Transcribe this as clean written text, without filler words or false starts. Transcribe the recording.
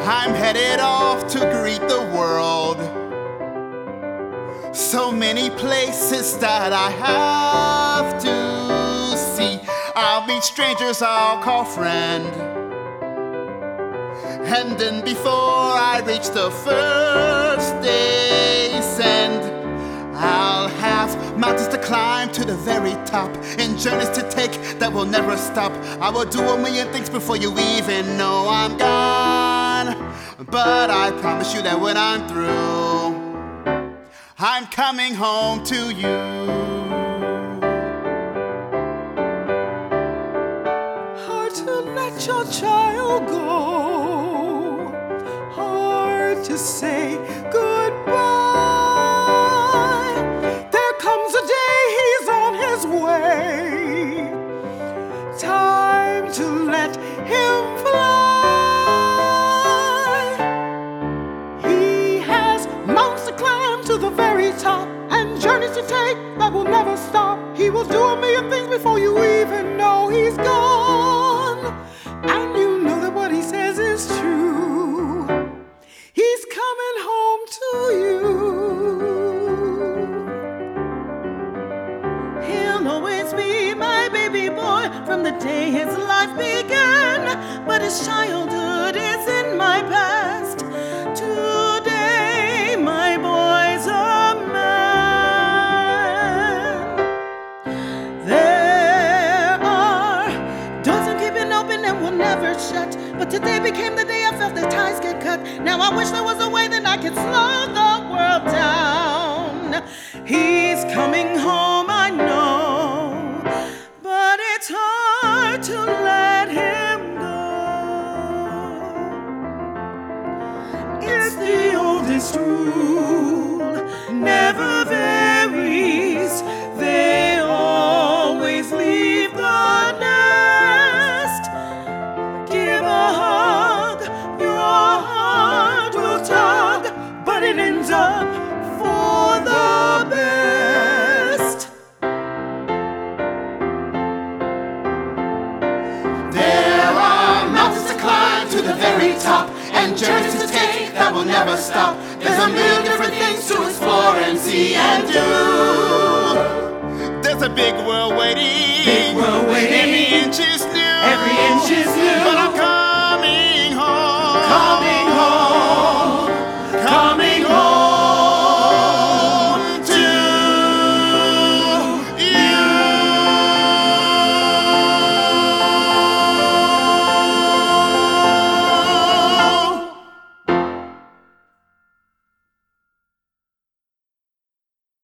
I'm headed off to greet the world. So many places that I have to see. I'll meet strangers I'll call friend. And then before I reach the first day's end, I'll have mountains to climb to the very top, and journeys to take that will never stop. I will do a million things before you even know I'm gone. But I promise you that when I'm through, I'm coming home to you. Hard to let your child go, hard to say goodbye. There comes a day he's on his way, time to let him fly. He has mountains to climb to the very top, and journeys to take that will never stop. He will do a million things before you even know he's gone. And you know that what he says is true. He's coming home to you. He'll always be my baby boy from the day his life began, but his childhood is in my past. Today my boy's a man. There are doors I'm keeping open and will never shut, but today became the day I felt the ties get cut. Now I wish there was a way that I could slow the world down. He's coming home, I know, but it's hard to let him go. It's the oldest rule, never varies. They always leave the nest. Give a hug, your heart will tug, but it ends up for the best. There are mountains to climb to the very top, and journeys to take that will never stop. There's a million different things to explore and see and do. There's a big world waiting. Big world waiting. Every inch is new. Every inch is new.